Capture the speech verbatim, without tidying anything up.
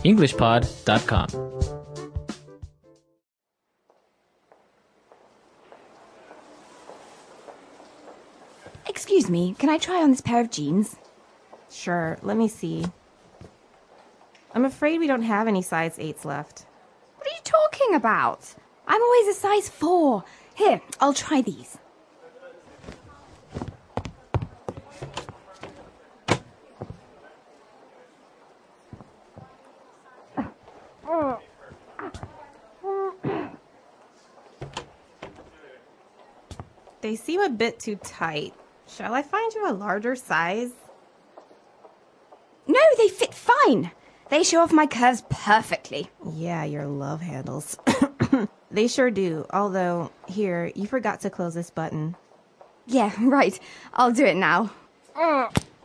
english pod dot com. Excuse me, can I try on this pair of jeans? Sure, let me see. I'm afraid we don't have any size eights left. What are you talking about? I'm always a size four. Here, I'll try these. They seem a bit too tight. Shall I find you a larger size? No, they fit fine. They show off my curves perfectly. Yeah, your love handles. They sure do. Although, here, you forgot to close this button. Yeah, right. I'll do it now.